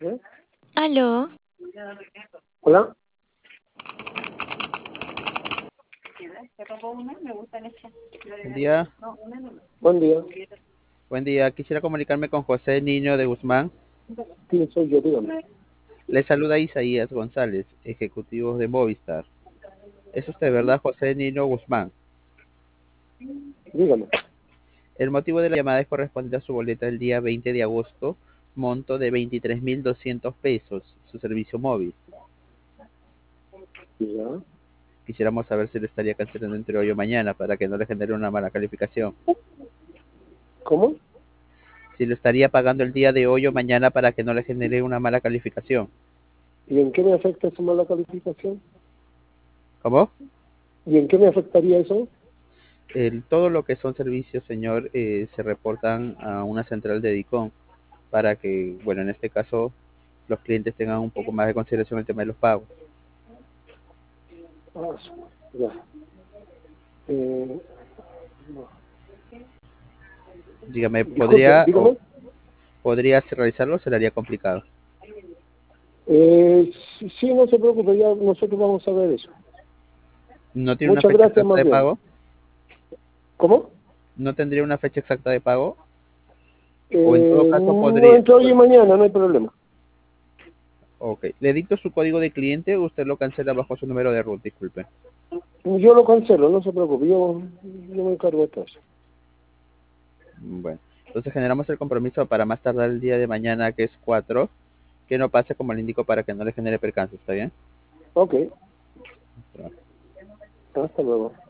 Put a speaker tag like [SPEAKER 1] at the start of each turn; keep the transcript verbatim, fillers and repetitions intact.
[SPEAKER 1] ¿Eh?
[SPEAKER 2] Aló,
[SPEAKER 1] Hola,
[SPEAKER 3] Buen día,
[SPEAKER 1] buen día.
[SPEAKER 3] buen día. Quisiera comunicarme con José Niño de Guzmán.
[SPEAKER 1] Sí, soy yo, dígame.
[SPEAKER 3] Le saluda Isaías González, ejecutivo de Movistar. Es usted, ¿verdad, José Niño Guzmán?
[SPEAKER 1] Dígame.
[SPEAKER 3] El motivo de la llamada es correspondiente a su boleta del día veinte de agosto, monto de veintitrés mil doscientos pesos, su servicio móvil.
[SPEAKER 1] Ya.
[SPEAKER 3] Quisiéramos saber si lo estaría cancelando entre hoy o mañana para que no le genere una mala calificación.
[SPEAKER 1] ¿Cómo?
[SPEAKER 3] Si lo estaría pagando el día de hoy o mañana para que no le genere una mala calificación.
[SPEAKER 1] ¿Y en qué me afecta esa mala calificación?
[SPEAKER 3] ¿Cómo?
[SPEAKER 1] ¿Y en qué me afectaría eso?
[SPEAKER 3] El, todo lo que son servicios, señor, eh, se reportan a una central de DICOM para que, bueno, en este caso, los clientes tengan un poco más de consideración el tema de los pagos.
[SPEAKER 1] Ah, ya. Eh, no.
[SPEAKER 3] Dígame,
[SPEAKER 1] Disculpe,
[SPEAKER 3] ¿podría o
[SPEAKER 1] dígame.
[SPEAKER 3] podría realizarlo o se le haría complicado?
[SPEAKER 1] Eh, sí, sí, no se preocupe, ya nosotros vamos a ver eso.
[SPEAKER 3] ¿No tiene una
[SPEAKER 1] Muchas
[SPEAKER 3] fecha
[SPEAKER 1] gracias,
[SPEAKER 3] exacta
[SPEAKER 1] más
[SPEAKER 3] de
[SPEAKER 1] bien.
[SPEAKER 3] pago?
[SPEAKER 1] ¿Cómo?
[SPEAKER 3] ¿No tendría una fecha exacta de pago? O en todo
[SPEAKER 1] Eh,
[SPEAKER 3] caso
[SPEAKER 1] no,
[SPEAKER 3] podría...
[SPEAKER 1] entre hoy y mañana, no hay problema.
[SPEAKER 3] Ok, le dicto su código de cliente, usted lo cancela bajo su número de root, disculpe.
[SPEAKER 1] Yo lo cancelo, no se preocupe, yo, yo me encargo de todo eso.
[SPEAKER 3] Bueno, entonces generamos el compromiso para más tardar el día de mañana, que es cuatro, que no pase como le indico para que no le genere percance, ¿está bien?
[SPEAKER 1] Ok, hasta luego.